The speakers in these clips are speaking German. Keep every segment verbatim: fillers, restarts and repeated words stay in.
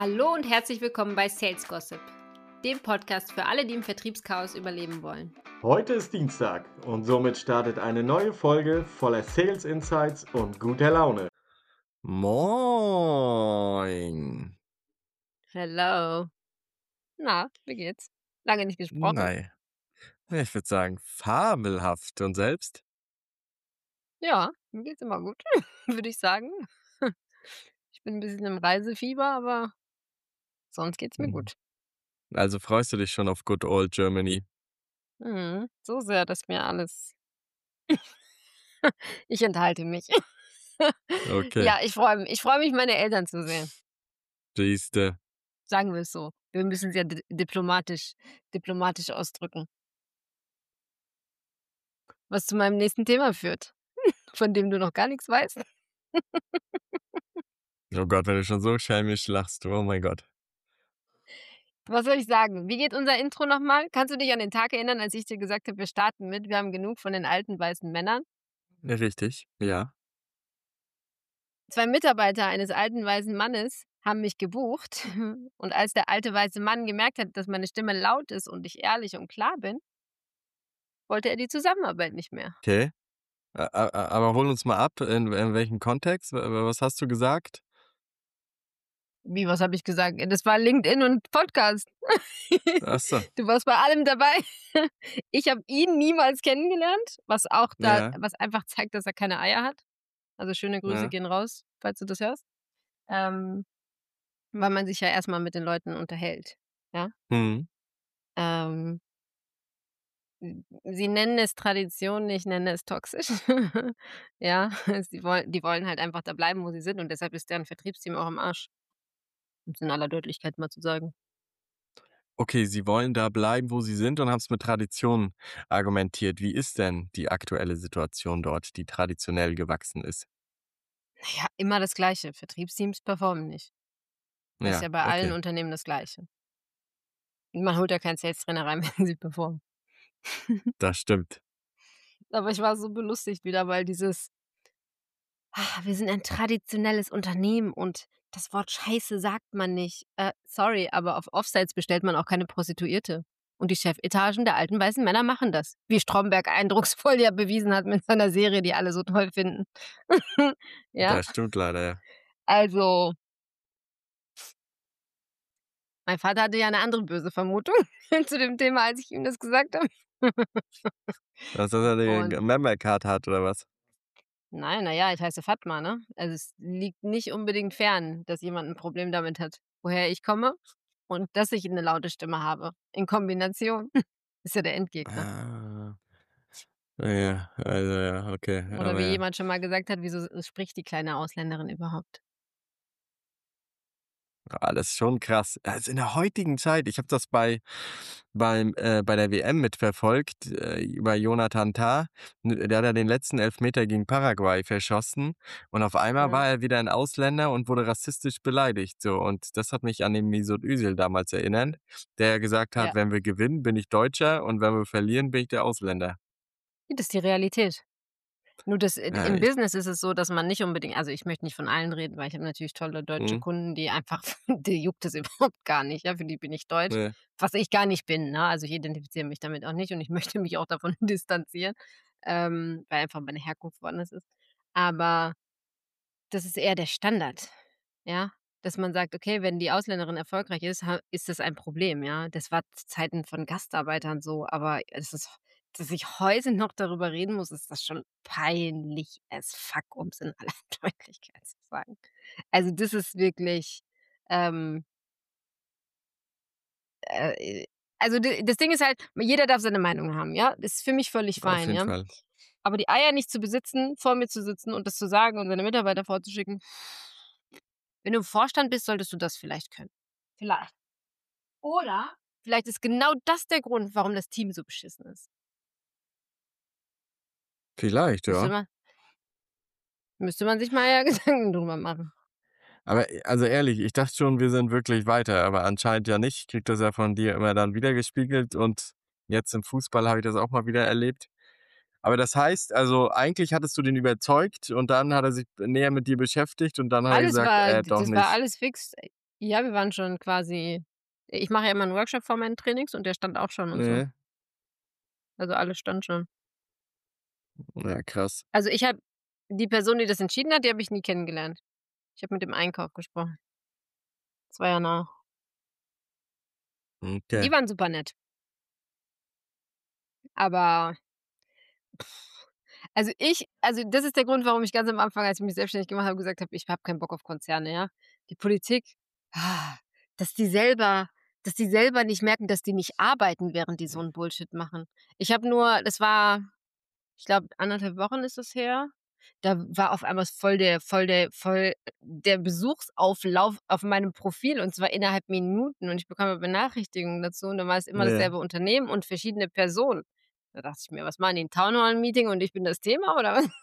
Hallo und herzlich willkommen bei Sales Gossip, dem Podcast für alle, die im Vertriebschaos überleben wollen. Heute ist Dienstag und somit startet eine neue Folge voller Sales Insights und guter Laune. Moin. Hello. Na, wie geht's? Lange nicht gesprochen. Nein. Ich würde sagen, fabelhaft. Und selbst? Ja, mir geht's immer gut, würde ich sagen. Ich bin ein bisschen im Reisefieber, aber sonst geht's mir Mhm. gut. Also freust du dich schon auf Good Old Germany? Mhm, so sehr, dass mir alles ich enthalte mich. Okay, Ja, ich freue mich. Ich freue mich, meine Eltern zu sehen. siehste. Sagen wir es so. Wir müssen es ja di diplomatisch diplomatisch ausdrücken, was zu meinem nächsten Thema führt, von dem du noch gar nichts weißt. Oh Gott, wenn du schon so schelmisch lachst, oh mein Gott. Was soll ich sagen? Wie geht unser Intro noch mal? Kannst du dich an den Tag erinnern, als ich dir gesagt habe, wir starten mit: „Wir haben genug von den alten weißen Männern?“ Richtig, ja. Zwei Mitarbeiter eines alten weißen Mannes haben mich gebucht und als der alte weiße Mann gemerkt hat, dass meine Stimme laut ist und ich ehrlich und klar bin, wollte er die Zusammenarbeit nicht mehr. Okay. A a a aber hol uns mal ab, in in welchem Kontext? W was hast du gesagt? Wie, was habe ich gesagt? Das war LinkedIn und Podcast. Ach so, Du warst bei allem dabei. Ich habe ihn niemals kennengelernt, was auch da ja, was einfach zeigt, dass er keine Eier hat. Also, schöne Grüße ja. gehen raus, falls du das hörst. Ähm, weil man sich ja erst mal mit den Leuten unterhält, ja? Mhm. Ähm, hm, sie nennen es Tradition, ich nenne es toxisch. Ja, sie wollen die wollen halt einfach da bleiben, wo sie sind und deshalb ist deren Vertriebsteam auch am Arsch, um's in aller Deutlichkeit mal zu sagen. Okay, Sie wollen da bleiben, wo Sie sind und haben es mit Tradition argumentiert. Wie ist denn die aktuelle Situation dort, die traditionell gewachsen ist? Na ja, immer das Gleiche. Vertriebsteams performen nicht. Das ist Ja, ja bei allen okay, Unternehmen das Gleiche. Man holt ja keinen Sales-Trainer rein, wenn sie performen. das stimmt. Aber ich war so belustigt wieder, weil dieses: „Ah, wir sind ein traditionelles Unternehmen und das Wort Scheiße sagt man nicht.“ Äh, sorry, aber auf Offsites bestellt man auch keine Prostituierte. Und die Chefetagen der alten weißen Männer machen das, wie Stromberg eindrucksvoll ja bewiesen hat mit seiner Serie, die alle so toll finden. Ja, Das stimmt leider, ja. also, mein Vater hatte ja 'ne andere böse Vermutung zu dem Thema, als ich ihm das gesagt habe. Dass er eine Und Member-Card hat oder was? nein, na ja, ich heiße Fatma, ne? Also, es liegt nicht unbedingt fern, dass jemand 'n Problem damit hat, woher ich komme und dass ich 'ne laute Stimme habe. In Kombination ist ja der Endgegner. Ah. Ja, also ja, okay, Oder aber wie ja. jemand schon mal gesagt hat: „Wieso s spricht die kleine Ausländerin überhaupt?“ Ah, das ist schon krass. Also, in der heutigen Zeit, ich habe das bei beim äh, bei der W M mitverfolgt, äh, über Jonathan Tah. N Der hat ja den letzten Elfmeter gegen Paraguay verschossen und auf einmal Ja, war er wieder ein Ausländer und wurde rassistisch beleidigt, so. Und das hat mich an den Mesut Özil damals erinnert, der ja gesagt ja. hat: „Wenn wir gewinnen, bin ich Deutscher und wenn wir verlieren, bin ich der Ausländer." Das ist die Realität. Nur das äh, Ja, im ich Business ist es so, dass man nicht unbedingt, also, ich möchte nicht von allen reden, weil ich habe natürlich tolle deutsche mhm, Kunden, die einfach die juckt es überhaupt gar nicht, ja, für die bin ich deutsch, ne, was ich gar nicht bin, ne? Also, ich identifiziere mich damit auch nicht und ich möchte mich auch davon distanzieren, ähm, weil einfach meine Herkunft woanders ist. Aber das ist eher der Standard, ja? Dass man sagt: „Okay, wenn die Ausländerin erfolgreich ist, ha ist das ein Problem“, ja? Das war zu Zeiten von Gastarbeitern so, aber es ist, dass ich heute noch darüber reden muss, ist das schon peinlich as fuck, um's in aller Deutlichkeit zu sagen. Also, das ist wirklich, ähm, äh, also, d das Ding ist halt, jeder darf seine Meinung haben, ja? Das ist für mich völlig auf fein, jeden ja? Fall. Aber die Eier nicht zu besitzen, vor mir zu sitzen und das zu sagen und seine Mitarbeiter vorzuschicken, wenn du im Vorstand bist, solltest du das vielleicht können. Vielleicht. Oder vielleicht ist genau das der Grund, warum das Team so beschissen ist. Vielleicht, Müsste ja. man müsste man sich mal ja Gedanken drüber machen. Aber, äh, also ehrlich, ich dachte schon, wir sind wirklich weiter, aber anscheinend ja nicht. Ich kriege das ja von dir immer dann widergespiegelt und jetzt im Fußball habe ich das auch mal wieder erlebt. Aber das heißt, also eigentlich hattest du den überzeugt und dann hat er sich näher mit dir beschäftigt und dann hat er Alles gesagt: war „Äh, doch das war nicht." alles fix. Ja, wir waren schon quasi ich mache ja immer 'n Workshop vor meinen Trainings und der stand auch schon und so. Ne? Also, alles stand schon. Ja, krass. Also, ich habe die Person, die das entschieden hat, die habe ich nie kennengelernt. Ich habe mit dem Einkauf gesprochen. zwei Jahre nach. Die Okay. waren super nett. Aber also, ich also, das ist der Grund, warum ich ganz am Anfang, als ich mich selbstständig gemacht habe, gesagt habe: „Ich habe keinen Bock auf Konzerne“, ja? Die Politik, ah, dass die selber dass die selber nicht merken, dass die nicht arbeiten, während die so 'n Bullshit machen. Ich habe nur das war, ich glaube, anderthalb Wochen ist das her. Da war auf einmal voll der voll der voll der Besuchsauflauf auf meinem Profil und zwar innerhalb Minuten und ich bekomme Benachrichtigungen dazu und dann war es immer Ja. dasselbe Unternehmen und verschiedene Personen. Da dachte ich mir: „Was machen die, 'n Townhall-Meeting und ich bin das Thema oder was?“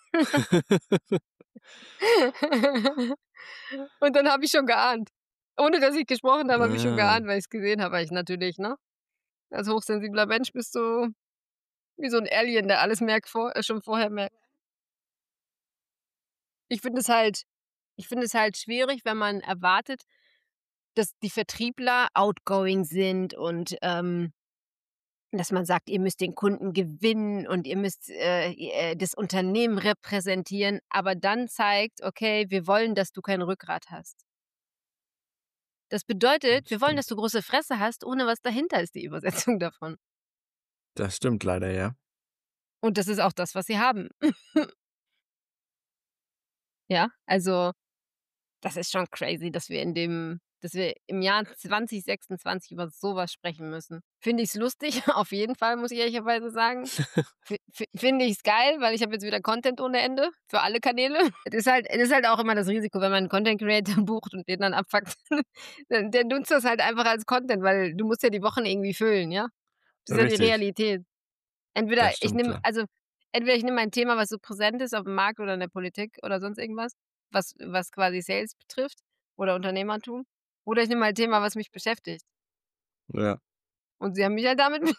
Und dann habe ich schon geahnt. Ohne dass ich gesprochen habe, habe ich schon Ah. geahnt, weil ich's gesehen habe, weil ich natürlich, ne, als hochsensibler Mensch bist du wie so 'n Alien, der alles merkt vor äh, schon vorher merkt. Ich finde es halt ich finde es halt schwierig, wenn man erwartet, dass die Vertriebler outgoing sind und, ähm, dass man sagt: „Ihr müsst den Kunden gewinnen und ihr müsst, äh, i äh, das Unternehmen repräsentieren“, aber dann zeigt: „Okay, wir wollen, dass du kein Rückgrat hast.“ Das bedeutet, wir wollen, dass Stimmt. du große Fresse hast, ohne was dahinter ist die Übersetzung davon. Das stimmt leider, ja. Und das ist auch das, was sie haben. Ja, also, das ist schon crazy, dass wir in dem dass wir im Jahr zwanzig sechsundzwanzig über so was sprechen müssen. Finde ich's lustig, auf jeden Fall, muss ich ehrlicherweise sagen. Fi fi finde ich's geil, weil ich habe jetzt wieder Content ohne Ende für alle Kanäle. Es ist halt es ist halt auch immer das Risiko, wenn man 'n Content Creator bucht und den dann abfuckt, der der nutzt das halt einfach als Content, weil du musst ja die Wochen irgendwie füllen, ja? Das ist ja die Richtig. Realität. Entweder Das ich stimmt, nehme klar. also, entweder ich nehme ein Thema, was so präsent ist aufm Markt oder in der Politik oder sonst irgendwas, was was quasi Sales betrifft oder Unternehmertum, oder ich nehme halt 'n Thema, was mich beschäftigt. Ja. Und sie haben mich halt damit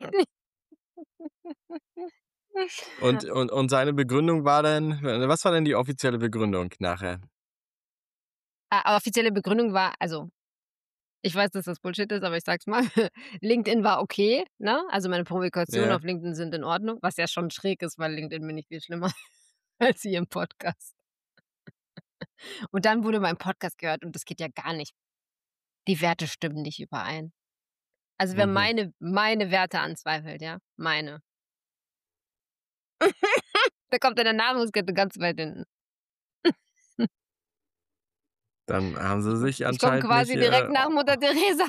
Und und und seine Begründung war dann äh, was war denn die offizielle Begründung nachher? Ah, offizielle Begründung war also, ich weiß, dass das Bullshit ist, aber ich sage es mal. LinkedIn war okay, ne? Also, meine Publikationen Ja. auf LinkedIn sind in Ordnung, was ja schon schräg ist, weil LinkedIn bin ich viel schlimmer als hier im Podcast. Und dann wurde mein Podcast gehört und das geht ja gar nicht. Die Werte stimmen nicht überein. Also, wer Mhm. meine meine Werte anzweifelt, ja, meine. Der kommt in der Nahrungskette ganz weit hinten. Dann haben sie Ich sich ich komme anscheinend nicht, quasi äh direkt nach Mutter Teresa.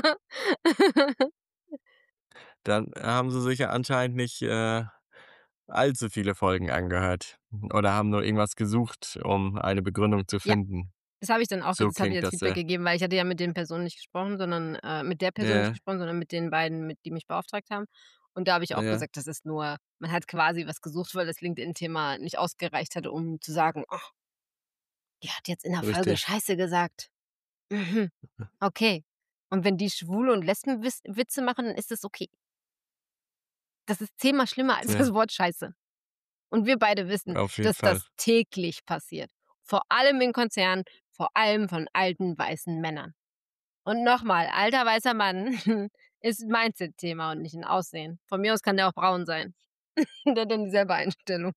dann haben sie sich ja anscheinend nicht, äh, allzu viele Folgen angehört oder haben nur irgendwas gesucht, um eine Begründung zu Ja, finden. das habe ich dann auch So das habe ich klingt als das, Feedback ja. gegeben, weil ich hatte ja mit den Personen nicht gesprochen, sondern äh, mit der Person nicht Ja. gesprochen, sondern mit den beiden, mit die mich beauftragt haben. Und da habe ich auch Ja. gesagt, das ist nur man hat quasi was gesucht, weil das LinkedIn-Thema nicht ausgereicht hatte, um zu sagen: „Oh“ „die hat jetzt in 'ner Folge Richtig. Scheiße gesagt. Mhm, okay. Und wenn die Schwule und Lesben-Wiss Witze machen, dann ist das okay.“ Das ist zehnmal schlimmer als Ja. das Wort Scheiße. Und wir beide wissen, Auf jeden dass Fall. das täglich passiert. Vor allem in Konzernen, vor allem von alten weißen Männern. Und noch mal, alter weißer Mann ist 'n Mindset-Thema und nicht 'n Aussehen. Von mir aus kann der auch braun sein. Der hat dann dieselbe Einstellung.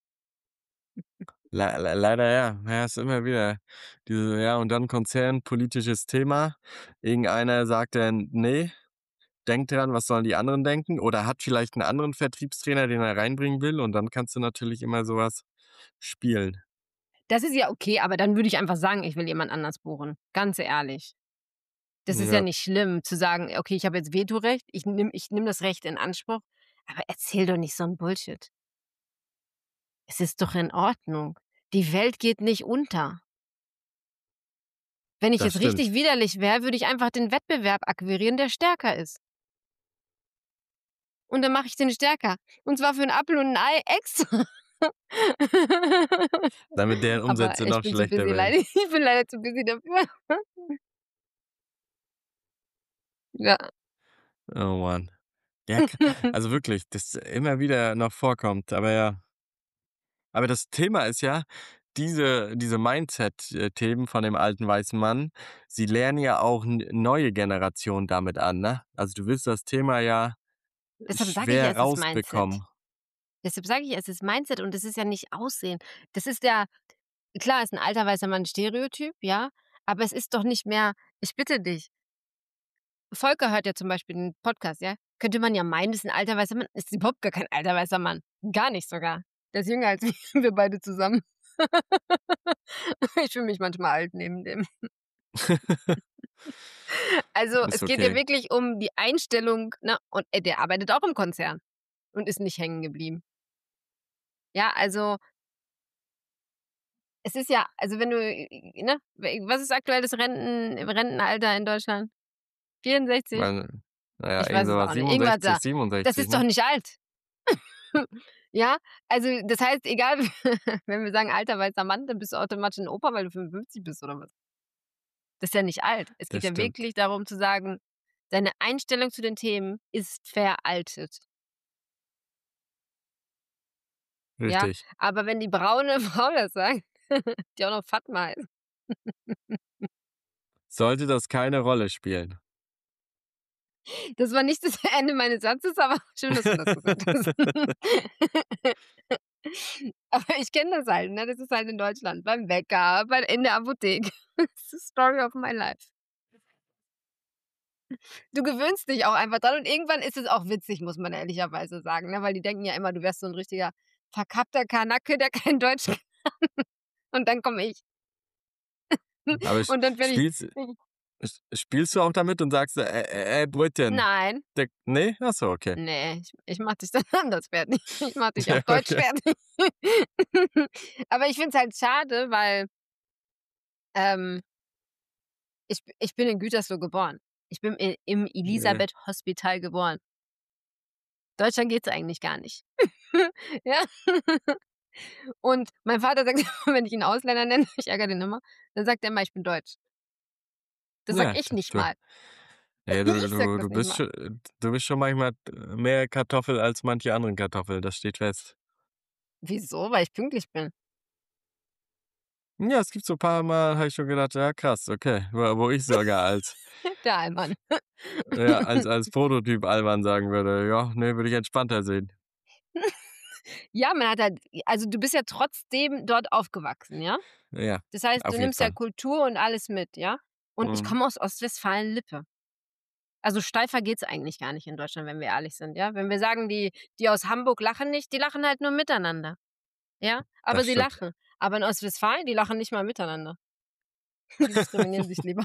Lei lei leider ja. Ja, ist immer wieder diese ja, und dann Konzern, politisches Thema. Irgendeiner sagt dann: „Ne, denk dran, was sollen die anderen denken?“ Oder hat vielleicht 'n anderen Vertriebstrainer, den er reinbringen will und dann kannst du natürlich immer so was spielen. Das ist ja okay, aber dann würde ich einfach sagen, ich will jemand anders buchen, ganz ehrlich. Das ist ja Ja. nicht schlimm zu sagen: „Okay, ich habe jetzt Vetorecht, ich nehme ich nehme das Recht in Anspruch“, aber erzähl doch nicht so 'n Bullshit. Es ist doch in Ordnung. Die Welt geht nicht unter. Wenn ich Das jetzt stimmt. richtig widerlich wäre, würde ich einfach den Wettbewerb akquirieren, der stärker ist. Und dann mache ich den stärker. Und zwar für 'n Apfel und 'n Ei extra. Damit deren Aber Umsätze ich noch bin zu schlechter busy werden. leider ich bin leider zu busy dafür. Ja. Oh Mann. Ja, k also wirklich, das immer wieder noch vorkommt, aber ja. Aber das Thema ist ja diese diese Mindset äh, Themen von dem alten weißen Mann, sie lernen ja auch n neue Generationen damit an, ne? Also, du wirst das Thema ja Deshalb sage ich ja, schwer es ist Mindset. rausbekommen. Deshalb sage ich, es ist Mindset und das ist ja nicht Aussehen. Das ist ja klar, ist 'n alter weißer Mann 'n Stereotyp, ja, aber es ist doch nicht mehr ich bitte dich. Volker hört ja zum Beispiel 'n Podcast, ja? Könnte man ja meinen, ist 'n alter weißer Mann. Ist überhaupt gar kein alter weißer Mann. Gar nicht sogar. Der ist jünger als wir wir beide zusammen. Ich fühle mich manchmal alt neben dem. Also, Ist es geht ja okay. wirklich um die Einstellung, ne? Und, äh, der arbeitet auch im Konzern und ist nicht hängen geblieben. Ja, also es ist ja also, wenn du, äh, ne? Was ist aktuell das Renten Rentenalter in Deutschland? vierundsechzig? Weil na ja, Ich irgend weiß so es was, auch nicht. Irgendwas siebenundsechzig, da. Das siebenundsechzig, ist doch ne? nicht alt. Ja, also, das heißt, egal, wenn wir sagen alter weißer Mann, dann bist du automatisch 'n Opa, weil du fünfundfünfzig bist oder was? Das ist ja nicht alt. Es geht Das ja stimmt. wirklich darum zu sagen, deine Einstellung zu den Themen ist veraltet. Ja, Richtig. aber wenn die braune Frau das sagt, die auch noch Fatma heißt. Sollte das keine Rolle spielen. Das war nicht das Ende meines Satzes, aber schön, dass du das gesagt hast. Aber ich kenne das halt, ne? Das ist halt in Deutschland beim Bäcker, bei in der Apotheke. It's the story of my life. Du gewöhnst dich auch einfach dran und irgendwann ist es auch witzig, muss man ehrlicherweise sagen, ne? Weil die denken ja immer, du wärst so 'n richtiger verkappter Kanacke, der kein Deutsch kann. Und dann komme ich. Aber sch Und dann bin ich spielst sch spielst du auch damit und sagst: „Ä ä ä Brüten?“ Nein. D ne? Ach so, okay. Ne, ich ich mache dich dann anders fertig. Ich mache dich Ja, auf Deutsch okay. fertig. Aber ich finde es halt schade, weil ähm ich b ich bin in Gütersloh geboren. Ich bin i im Ne. Elisabeth-Hospital geboren. Deutscher geht's eigentlich gar nicht. Ja. Und mein Vater sagt immer, wenn ich ihn Ausländer nenne, ich ärgere den immer, dann sagt er immer, ich bin deutsch. Das sage Ja, ich nicht du mal. ja, du Ich sage du das du nicht bist mal. scho du bist schon manchmal mehr Kartoffel als manche anderen Kartoffeln, das steht fest. Wieso? Weil ich pünktlich bin. Ja, es gibt so paar Mal, habe ich schon gedacht: „Ja krass, okay“, wo wo ich sogar als Der Allmann. ja, als als Prototyp Allmann sagen würde: „Ja, ne, würde ich entspannter sehen.“ Ja, man hat halt also, du bist ja trotzdem dort aufgewachsen, ja? Ja, Das heißt, du auf jeden nimmst ja Fall. Kultur und alles mit, ja? Und ich Mhm. komme aus Ostwestfalen-Lippe. Also, steifer geht's eigentlich gar nicht in Deutschland, wenn wir ehrlich sind, ja? Wenn wir sagen, die die aus Hamburg lachen nicht, die lachen halt nur miteinander, ja? Aber Das sie stimmt. lachen. Aber in Ostwestfalen, die lachen nicht mal miteinander. Die diskriminieren sich lieber.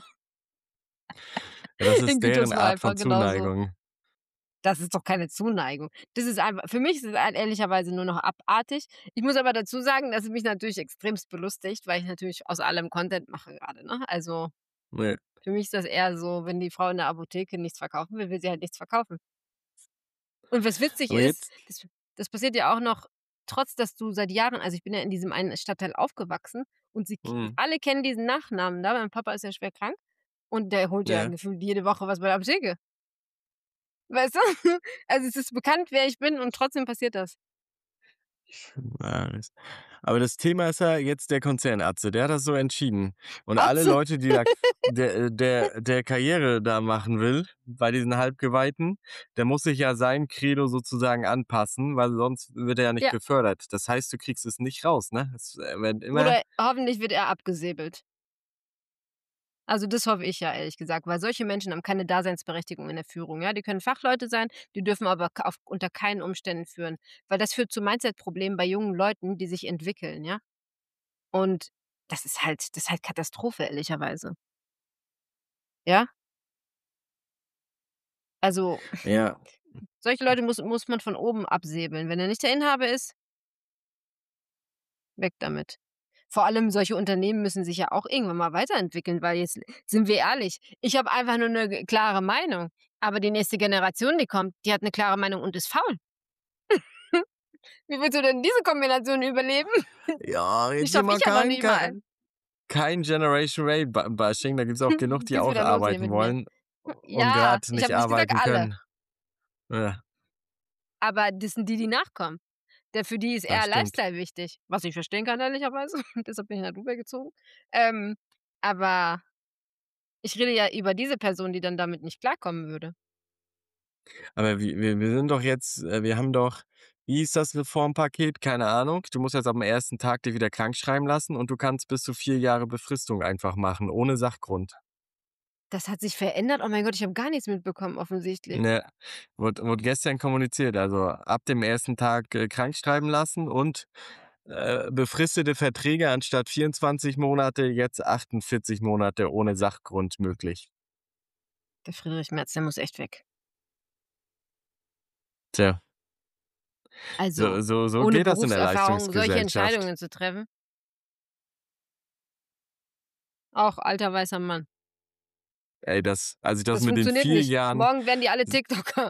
Ja, das In ist deren Gütersloh Art einfach von genauso. Zuneigung. Das ist doch keine Zuneigung. Das ist einfach für mich ist es halt ehrlicherweise nur noch abartig. Ich muss aber dazu sagen, dass es mich natürlich extremst belustigt, weil ich natürlich aus allem Content mache grade, ne? Also, Ne. für mich ist das eher so, wenn die Frau in der Apotheke nichts verkaufen will, will sie halt nichts verkaufen. Und was witzig Aber ist, jetzt das das passiert ja auch noch, trotz dass du seit Jahren also, ich bin ja in diesem einen Stadtteil aufgewachsen und sie k Mhm. alle kennen diesen Nachnamen da. Mein Papa ist ja schwer krank und der holt ja Ja. gefühlt jede Woche was bei der Apotheke. Weißt du? Also, es ist bekannt, wer ich bin und trotzdem passiert das. Aber das Thema ist ja jetzt der Konzernatze, der hat das so entschieden. Und alle Atze. Leute, die da der der der Karriere da machen will bei diesen Halbgeweihten, der muss sich ja seinem Credo sozusagen anpassen, weil sonst wird er ja nicht Ja. befördert. Das heißt, du kriegst es nicht raus, ne? Es werden immer Oder hoffentlich wird er abgesäbelt. Also, das hoffe ich ja, ehrlich gesagt, weil solche Menschen haben keine Daseinsberechtigung in der Führung, ja? Die können Fachleute sein, die dürfen aber k auf unter keinen Umständen führen, weil das führt zu Mindset-Problemen bei jungen Leuten, die sich entwickeln, ja? Und das ist halt das ist halt Katastrophe, ehrlicherweise. Ja? Also, Ja. solche Leute muss muss man von oben absäbeln. Wenn er nicht der Inhaber ist weg damit. Vor allem solche Unternehmen müssen sich ja auch irgendwann mal weiterentwickeln, weil jetzt sind wir ehrlich, ich habe einfach nur 'ne g klare Meinung, aber die nächste Generation, die kommt, die hat 'ne klare Meinung und ist faul. Wie willst du denn diese Kombination überleben? Ja, Die jetzt hier schaffe mal ich ja noch kein nicht mal kei an. kein Generation Ray ba Bashing, da gibt's auch genug, die Geht's auch wieder los hier arbeiten mit mir. wollen und Ja, grad ich nicht habe nicht gesagt arbeiten alle. können. Ja. Aber das sind die, die nachkommen. Der für die ist Das eher stimmt. Lifestyle wichtig, was ich verstehen kann, ehrlicherweise. Deshalb bin ich nach Dubai gezogen. Ähm, aber ich rede ja über diese Person, die dann damit nicht klarkommen würde. Aber wir wir wir sind doch jetzt äh, wir haben doch wie hieß das Reformpaket? Keine Ahnung. Du musst jetzt am ersten Tag dich wieder krankschreiben lassen und du kannst bis zu vier Jahre Befristung einfach machen, ohne Sachgrund. Das hat sich verändert? Oh mein Gott, ich habe gar nichts mitbekommen offensichtlich. Ne, wurde wurde gestern kommuniziert. Also, ab dem ersten Tag, äh, krankschreiben lassen und, äh, befristete Verträge anstatt vierundzwanzig Monate, jetzt achtundvierzig Monate ohne Sachgrund möglich. Der Friedrich Merz, der muss echt weg. Tja, so Also, so so ohne geht das in der Berufserfahrung solche Leistungsgesellschaft. Entscheidungen zu treffen. Auch alter weißer Mann. Ey, das also, das Das mit den funktioniert vier nicht. Jahren Morgen werden die alle s TikToker.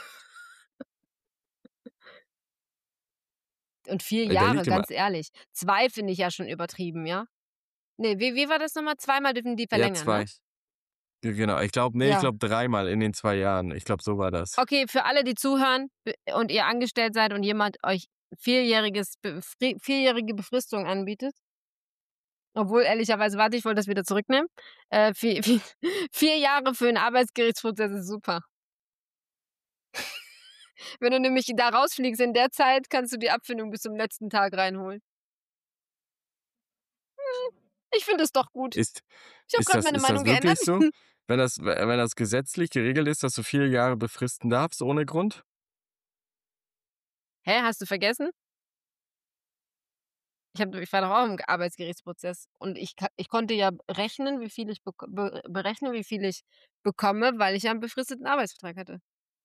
Und vier äh, der Jahre, liegt immer ganz ehrlich. zwei finde ich ja schon übertrieben, ja? Ne, wie wie war das noch mal? Zweimal dürfen die ja, verlängern, ne? zwei. Ge genau. Ich glaube ne, ich Ja. glaube dreimal in den zwei Jahren. Ich glaube, so war das. Okay, für alle, die zuhören b und ihr angestellt seid und jemand euch vierjähriges befri vierjährige Befristung anbietet, obwohl ehrlicherweise warte, ich wollte das wieder zurücknehmen. Äh, vi vi vier Jahre für 'n Arbeitsgerichtsprozess ist super. Wenn du nämlich da rausfliegst in der Zeit, kannst du die Abfindung bis zum letzten Tag reinholen. Ich finde es doch gut. Ist Ich habe ist grad das meine ist das Meinung geändert. wirklich so? Wenn das we wenn das gesetzlich geregelt ist, dass du vier Jahre befristen darfst ohne Grund? Hä, hast du vergessen? Ich habe ich war doch auch im Arbeitsgerichtsprozess und ich ka ich konnte ja rechnen, wie viel ich beko be berechnen, wie viel ich bekomme, weil ich ja 'n befristeten Arbeitsvertrag hatte.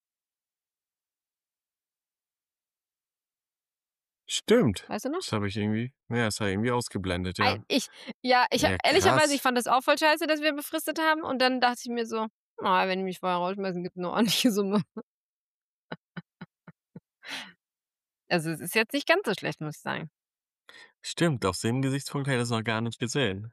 Stimmt. Weißt du noch? Das habe ich irgendwie ja, das habe ich irgendwie ausgeblendet, Ei ja. ich ja, ich habe Ja, ehrlicherweise, ich krass. fand das auch voll scheiße, dass wir befristet haben und dann dachte ich mir so: „Ah, wenn die mich vorher rausschmeißen, gibt's 'ne ordentliche Summe.“ Also, es ist jetzt nicht ganz so schlecht, muss ich sagen. Stimmt, aus dem Gesichtspunkt hätte ich das noch gar nicht gesehen.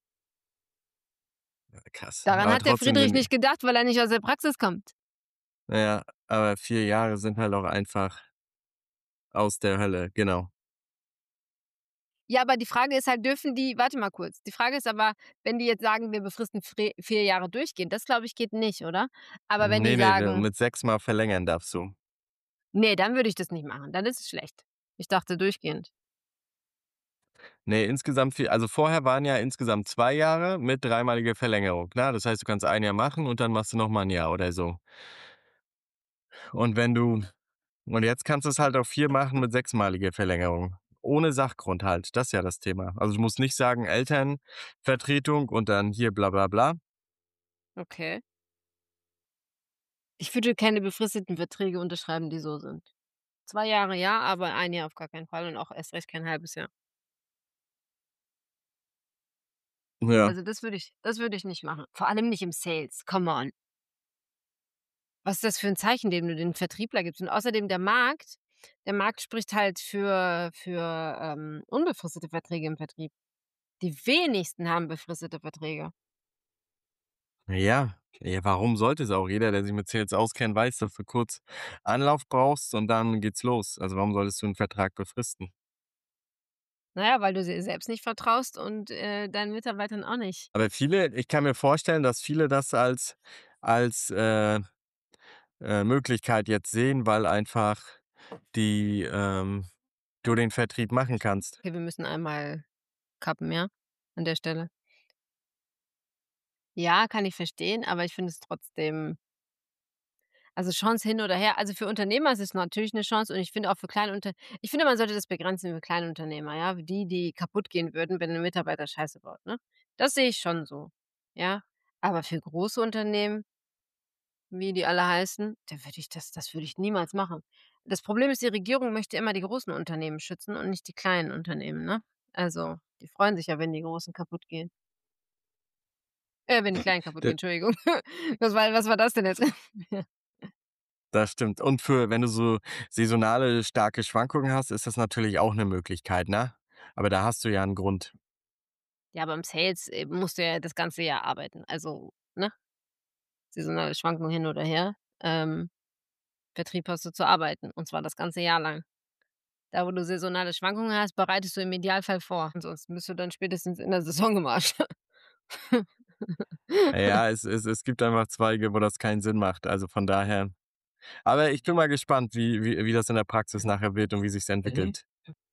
Ja, krass. Daran Aber hat der trotzdem Friedrich den nicht gedacht, weil er nicht aus der Praxis kommt. ja, aber vier Jahre sind halt auch einfach aus der Hölle, genau. Ja, aber die Frage ist halt, dürfen die warte mal kurz. Die Frage ist aber, wenn die jetzt sagen, wir befristen fre vier Jahre durchgehend, das glaube ich, geht nicht, oder? Aber wenn die Ne, ne, ne, sagen mit sechsmal verlängern darfst du. ne, dann würde ich das nicht machen, dann ist es schlecht. Ich dachte durchgehend. Ne, insgesamt vier also, vorher waren ja insgesamt zwei Jahre mit dreimaliger Verlängerung, ne? Das heißt, du kannst ein Jahr machen und dann machst du noch mal 'n Jahr oder so. Und wenn du und jetzt kannst du's halt auf vier machen mit sechsmaliger Verlängerung. Ohne Sachgrund halt, das ist ja das Thema. Also, du musst nicht sagen Elternvertretung und dann hier bla bla bla. Okay. Ich würde keine befristeten Verträge unterschreiben, die so sind. zwei Jahre ja, aber ein Jahr auf gar keinen Fall und auch erst recht kein halbes Jahr. Ja. Also, das würde ich das würde ich nicht machen. Vor allem nicht im Sales, come on. Was ist das für 'n Zeichen, dem du den Vertriebler gibst? Und außerdem der Markt der Markt spricht halt für für, ähm, unbefristete Verträge im Vertrieb. Die wenigsten haben befristete Verträge. Ja, ja, warum sollte es auch? Jeder, der sich mit Sales auskennt, weiß, dass du kurz Anlauf brauchst und dann geht's los. Also, warum solltest du 'n Vertrag befristen? Na ja, weil du dir selbst nicht vertraust und, äh, deinen Mitarbeitern auch nicht. Aber viele ich kann mir vorstellen, dass viele das als als, äh, äh, Möglichkeit jetzt sehen, weil einfach die, ähm du den Vertrieb machen kannst. Okay, wir müssen einmal kappen, ja, an der Stelle. Ja, kann ich verstehen, aber ich finde es trotzdem also, Chance hin oder her. Also, für Unternehmer ist es natürlich 'ne Chance und ich finde auch für kleine Unter ich finde, man sollte das begrenzen für kleine Unternehmer, ja, die, die kaputtgehen würden, wenn 'n Mitarbeiter Scheiße baut, ne? Das sehe ich schon so, ja. Aber für große Unternehmen, wie die alle heißen, da würde ich das das würde ich niemals machen. Das Problem ist, die Regierung möchte immer die großen Unternehmen schützen und nicht die kleinen Unternehmen, ne? Also, die freuen sich ja, wenn die Großen kaputtgehen. Äh, wenn die Kleinen kaputtgehen, D Entschuldigung. Was war was war das denn jetzt? Ja. Das stimmt. Und für wenn du so saisonale starke Schwankungen hast, ist das natürlich auch 'ne Möglichkeit, ne? Aber da hast du ja 'n Grund. Ja, aber im Sales, äh, musst du ja das ganze Jahr arbeiten. Also, ne? Saisonale Schwankungen hin oder her. Ähm, Vertrieb hast du zu arbeiten und zwar das ganze Jahr lang. Da, wo du saisonale Schwankungen hast, bereitest du im Idealfall vor. Ansonsten bist du dann spätestens in der Saison im Arsch. Ja, es es es gibt einfach Zweige, wo das keinen Sinn macht. Also, von daher aber ich bin mal gespannt, wie wie wie das in der Praxis nachher wird und wie sich's entwickelt.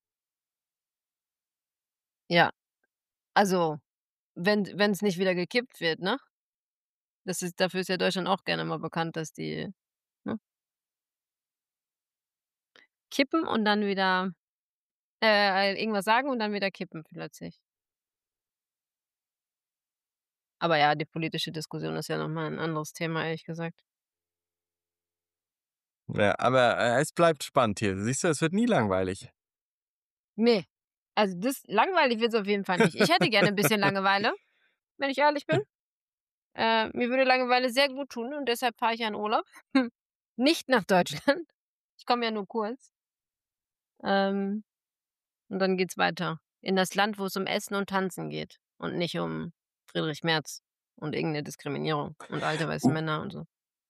Ja, also, wenn wenn's nicht wieder gekippt wird, ne? Das ist dafür ist ja Deutschland auch gerne mal bekannt, dass die, ne, kippen und dann wieder, äh, irgendwas sagen und dann wieder kippen plötzlich. Aber ja, die politische Diskussion ist ja noch mal 'n anderes Thema, ehrlich gesagt. Ja, aber, äh, es bleibt spannend hier. Siehst du, es wird nie langweilig. Ne, also das langweilig wird's auf jeden Fall nicht. Ich hätte gerne 'n bisschen Langeweile, wenn ich ehrlich bin. Äh, mir würde Langeweile sehr gut tun und deshalb fahre ich ja in Urlaub. Nicht nach Deutschland. Ich komme ja nur kurz. Ähm, und dann geht's weiter in das Land, wo es um Essen und Tanzen geht und nicht um Friedrich Merz und irgend 'ne Diskriminierung und alte weiße Uh, Männer und so.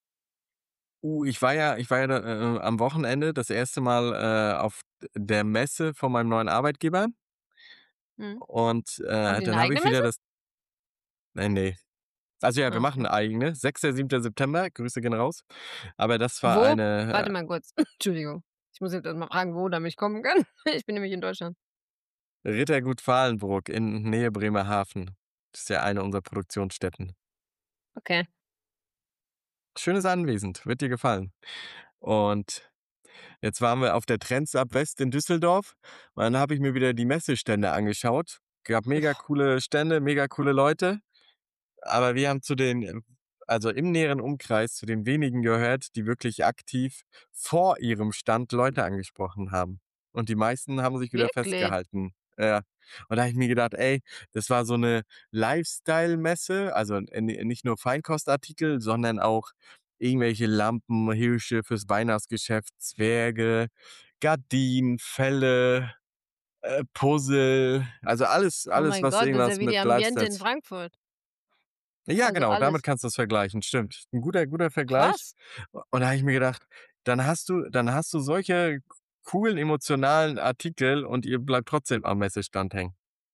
uh, ich war ja ich war ja da, äh, am Wochenende das erste Mal, äh, auf der Messe von meinem neuen Arbeitgeber Mhm. und, Haben äh, die 'ne dann habe eigene ich wieder Messe? das ne, ne. Also ja, wir Ah, machen okay. 'ne eigene, sechster, siebter September, Grüße gehen raus. Aber das war Wo? eine, Warte mal kurz. Entschuldigung. Ich muss jetzt erst mal fragen, wo, damit ich kommen kann. Ich bin nämlich in Deutschland. äh, Rittergut Vahlenbrook in Nähe Bremerhaven. Das ist ja eine unserer Produktionsstätten. Okay. Schönes Anwesen, wird dir gefallen. Und jetzt waren wir auf der Trends Up West in Düsseldorf und dann habe ich mir wieder die Messestände angeschaut. Gab mega coole Stände, mega coole Leute, aber wir haben zu den äh, also im näheren Umkreis zu den wenigen gehört, die wirklich aktiv vor ihrem Stand Leute angesprochen haben. Und die meisten haben sich wieder Wirklich? festgehalten. Ja. Und da habe ich mir gedacht: „Ey, das war so 'ne Lifestyle-Messe“, also n nicht nur Feinkostartikel, sondern auch irgendwelche Lampen, Hirsche fürs Weihnachtsgeschäft, Zwerge, Gardinen, Felle, äh, Puzzle, also alles Oh alles, mein was Gott, das ist ja irgendwas wie die mit Ambiente Lifestyle in z Frankfurt. Ja, Also genau, damit alles kannst du's vergleichen, stimmt. 'N guter guter Vergleich. krass. Und da habe ich mir gedacht, dann hast du dann hast du solche c coolen emotionalen Artikel und ihr bleibt trotzdem am Messestand hängen.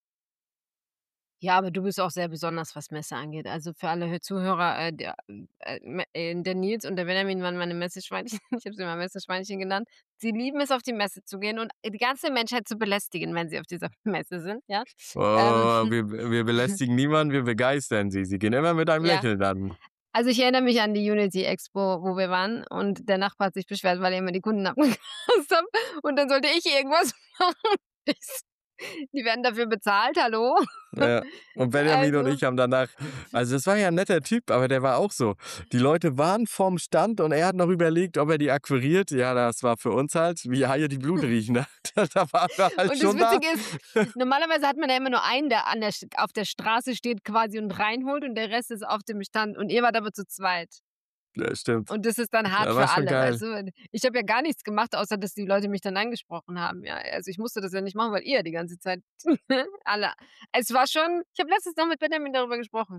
Ja, aber du bist auch sehr besonders, was Messe angeht. Also, für alle Hö Zuhörer, äh, der äh, me äh, der Nils und der Benjamin waren meine Messeschweinchen. Ich habe sie immer Messeschweinchen genannt. Sie lieben es, auf die Messe zu gehen und die ganze Menschheit zu belästigen, wenn sie auf dieser Messe sind, ja? Ähm, Oh, wir wir belästigen niemanden, wir begeistern sie. Sie gehen immer mit einem ja. Lächeln dann. Also, ich erinnere mich an die Unity Expo, wo wir waren und der Nachbar hat sich beschwert, weil er immer die Kunden abgegrast hat und dann sollte ich irgendwas machen. Ich so: „Die werden dafür bezahlt, hallo?“ Ja, und Benjamin und Also ich haben danach also, das war ja 'n netter Typ, aber der war auch so. Die Leute waren vorm Stand und er hat noch überlegt, ob er die akquiriert. Ja, das war für uns halt wie Haie, die Blut riechen, ne? Da da waren wir halt Und das schon da. Witzige ist, normalerweise hat man ja immer nur einen, der an der St auf der Straße steht quasi und reinholt und der Rest ist auf dem Stand und ihr wart aber zu zweit. Ja, stimmt. Und das ist dann hart Ja, war für schon alle, weißt geil. du? Ich habe ja gar nichts gemacht, außer dass die Leute mich dann angesprochen haben, ja. Also, ich musste das ja nicht machen, weil ihr ja die ganze Zeit alle es war schon ich habe letztens noch mit Benjamin darüber gesprochen.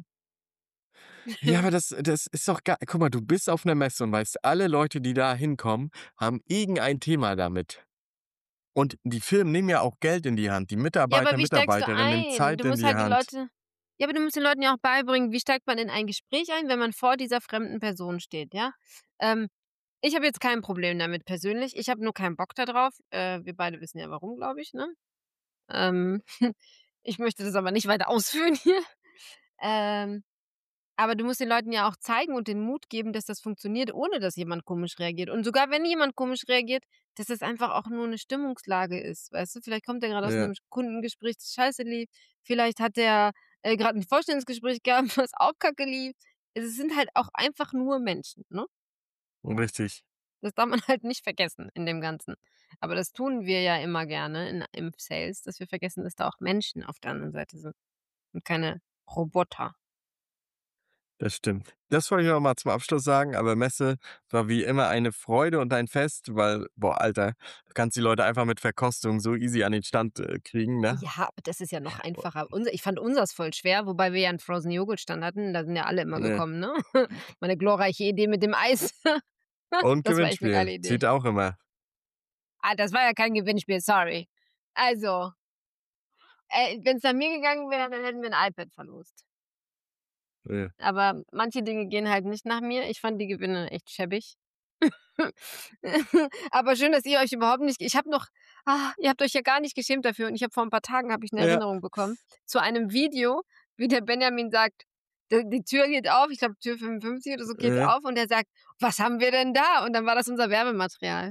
Ja, aber das das ist doch ga guck mal, du bist auf 'ner Messe und weißt, alle Leute, die da hinkommen, haben irgendein Thema damit. Und die Firmen nehmen ja auch Geld in die Hand. Die Ja, aber Mitarbeiter, wie steigst du Mitarbeiterinnen nehmen ein? Zeit Du in musst die halt die Hand. Leute ja, aber du musst den Leuten ja auch beibringen, wie steigt man in ein Gespräch ein, wenn man vor dieser fremden Person steht, ja? Ähm, ich habe jetzt kein Problem damit persönlich. Ich habe nur keinen Bock da drauf. Äh, wir beide wissen ja warum, glaube ich, ne? Ähm, ich möchte das aber nicht weiter ausführen hier. Ähm, aber du musst den Leuten ja auch zeigen und den Mut geben, dass das funktioniert, ohne dass jemand komisch reagiert. Und sogar wenn jemand komisch reagiert, dass es einfach auch nur 'ne Stimmungslage ist, weißt du? Vielleicht kommt der grad aus Ja, 'nem Kundengespräch, das scheiße lief. Vielleicht hat der, äh, grad 'n Vorstellungsgespräch gehabt, was auch kacke lief. Es sind halt auch einfach nur Menschen, ne? richtig. Das darf man halt nicht vergessen in dem Ganzen. Aber das tun wir ja immer gerne in im Sales, dass wir vergessen, dass da auch Menschen auf der anderen Seite sind und keine Roboter. Das stimmt. Das wollte ich noch mal zum Abschluss sagen, aber Messe war wie immer eine Freude und ein Fest, weil, boah, Alter, du kannst die Leute einfach mit Verkostung so easy an den Stand, äh, kriegen, ne? Ja, aber das ist ja noch einfacher. Unser ich fand unseres voll schwer, wobei wir ja 'n Frozen Joghurt Stand hatten. Da sind ja alle immer Ja. gekommen, ne? Meine glorreiche Idee mit dem Eis. Und Das war echt 'ne Gewinnspiel, geile Idee. zieht auch immer. Ah, das war ja kein Gewinnspiel, sorry. Also, äh, wenn es nach mir gegangen wäre, dann hätten wir ein iPad verlost. Ja. Aber manche Dinge gehen halt nicht nach mir. Ich fand die Gewinne echt schäbig. Aber schön, dass ihr euch überhaupt nicht ich habe noch ah, ihr habt euch ja gar nicht geschämt dafür und ich habe vor ein paar Tagen habe ich 'ne Ja. Erinnerung bekommen zu einem Video, wie der Benjamin sagt, d die Tür geht auf, ich glaube Tür fünfundfünfzig oder so geht Ja. auf und er sagt: „Was haben wir denn da?“ Und dann war das unser Werbematerial.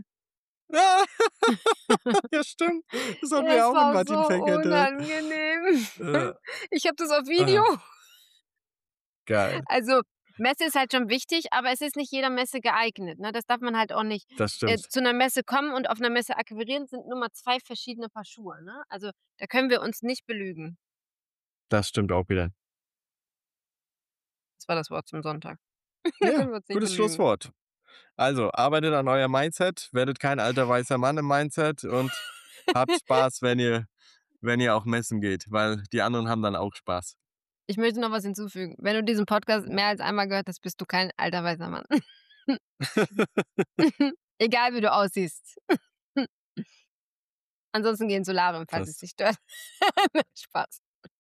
Ja, stimmt. Das hatten wir Es auch mit war Martin so Fäckerle. unangenehm. Ja. Ich habe das auf Video. Ah. Geil. Also, Messe ist halt schon wichtig, aber es ist nicht jeder Messe geeignet, ne? Das darf man halt auch nicht Das äh, stimmt. zu 'ner Messe kommen und auf 'ner Messe akquirieren sind nun mal zwei verschiedene Paar Schuhe, ne? Also, da können wir uns nicht belügen. Das stimmt auch wieder. Das war das Wort zum Sonntag. Da Ja, können wir uns nicht gutes belügen. Schlusswort. Also, arbeitet an euer Mindset, werdet kein alter weißer Mann im Mindset und habt Spaß, wenn ihr wenn ihr auf Messen geht, weil die anderen haben dann auch Spaß. Ich möchte noch was hinzufügen. Wenn du diesen Podcast mehr als einmal gehört hast, bist du kein alter weißer Mann. Egal, wie du aussiehst. Ansonsten geh ins Solarium, falls es Das dich stört. Spaß.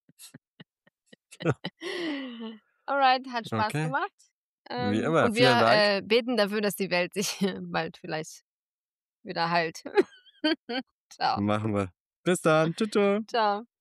Alright, hat Spaß Okay. gemacht. Wie Ähm, immer, und wir, vielen Dank. äh, beten dafür, dass die Welt sich bald vielleicht wieder heilt. Tschau. Machen wir. Bis dann. Tschau, tschau. Tschau.